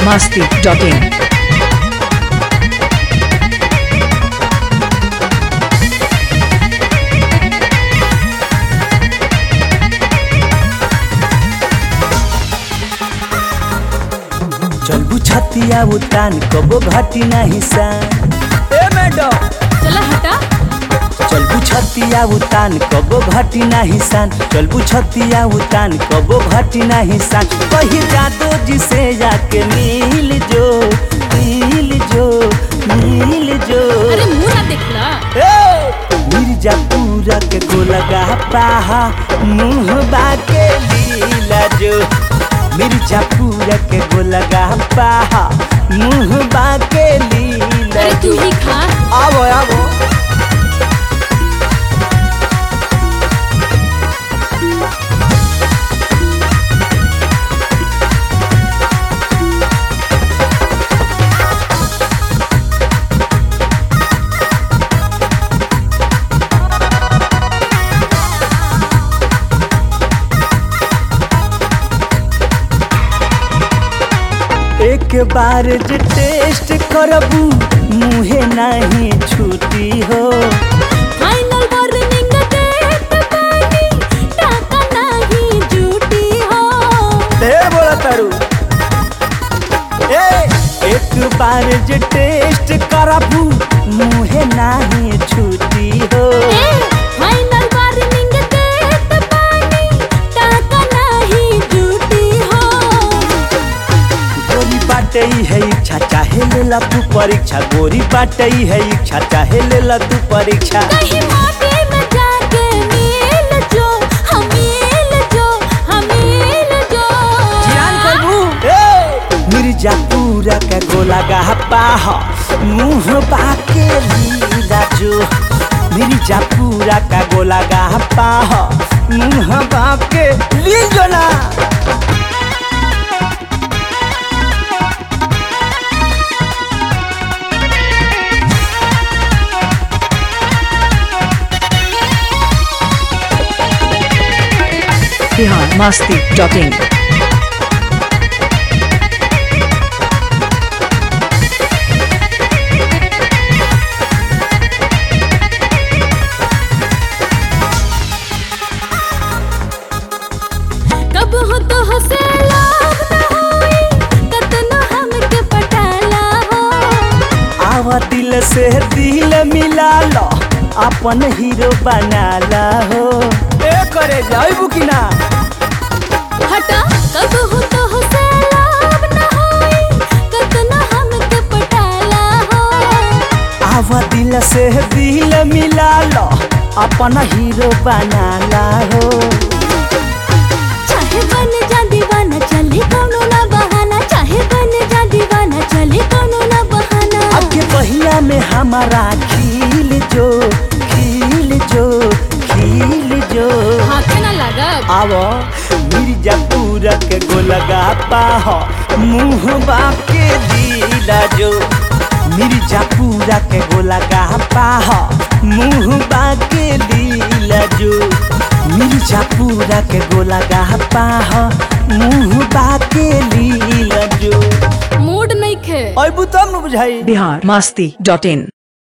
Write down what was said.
biharmasti.in चलबू छतिया उतान कबो घटी नहीं सान ए मैडम चला हटा। चलबू छतिया उतान कबो घटी नहीं सान चलबू छतिया उतान कबो घटी नहीं सान कही जादो जी से जाके मिल जो अरे मुंह ना देखला। मिर्जापुरा के गोलगा पाहा मुँह बाके लीला जो मिर्जापुरा के गोलगा पाहा मुँह बाके लीला अरे तू ही खा। आवो आवो एक बार जे टेस्ट करबू मुहे नहीं छूटी हो फाइनल वार्निंग देत बानी टाका नहीं झूठी हो। ढेर बोला तारू एक बार जे टेस्ट करबू मुहे नहीं छूटी हो फाइनल वार्निंग देत बानी टाका नहीं झूठी हो। गोरी बाटे है इच्छा चाहे लेला तू परीक्षा गोरी बाटे है इच्छा चाहे लेला तू परीक्षा कहीं माटी में जाके मिल जो हम मिल जो हम मिल जो। जियान करबू मिर्जापुरा का गोलगा पाह मुँह बाके लीला जो मिर्जापुरा का गोलगा पाह मुँह बाके ली जो ना biharmasti.in कब हो तो हसे लाभ न होई कतनो हमके पटाला हो। आवा दिल से दिल मिला लो अपन हीरो बना ला हो ए करे जाइबू कि ना हटा कब हो तो हसे लाभ न होई कतनो हमके पटाला हो। आवा दिल से दिल मिला लो अपन हीरो बना ला हो चाहे बन जा दीवाना चले कोनो ना बहाना चाहे बन जा दीवाना चले कोनो ना बहाना। आपके पहिया में हमारा खिल जो हाथे ना लगा। आवो मिर्जापुरा के गोलगा पाह मुँह बाके लीला जो मिर्जापुरा के गोलगा पाह मुँह बाके लीला जो मिर्जापुरा के गोलगा पाह मुँह बाके लीला जो मूड नहीं खे। अबू तब न बुझाई biharmasti.in